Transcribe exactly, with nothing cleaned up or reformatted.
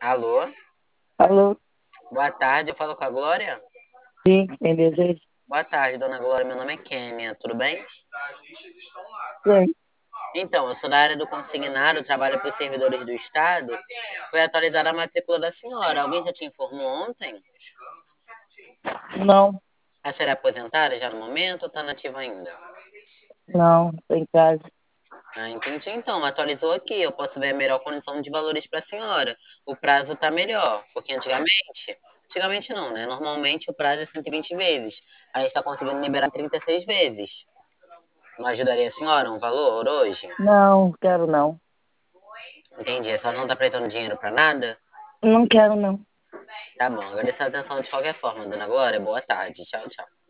Alô? Alô? Boa tarde, eu falo com a Glória? Sim, tem desejo? Boa tarde, dona Glória, meu nome é Kênia, tudo bem? Bem, Então, eu sou da área do consignado, trabalho para os servidores do Estado. Foi atualizada a matrícula da senhora. Alguém já te informou ontem? não, A senhora é aposentada já no momento ou está nativa ainda? não, tô em casa. Ah, entendi. Então, atualizou aqui. Eu posso ver a melhor condição de valores para a senhora. O prazo tá melhor, porque antigamente, antigamente não, né? Normalmente o prazo é cento e vinte vezes. A gente está conseguindo liberar trinta e seis vezes. Não ajudaria a senhora um valor hoje? Não, quero não. Entendi. A senhora não tá prestando dinheiro pra nada? Não quero não. Tá bom. Agradeço a atenção de qualquer forma, dona Glória. Boa tarde. Tchau, tchau.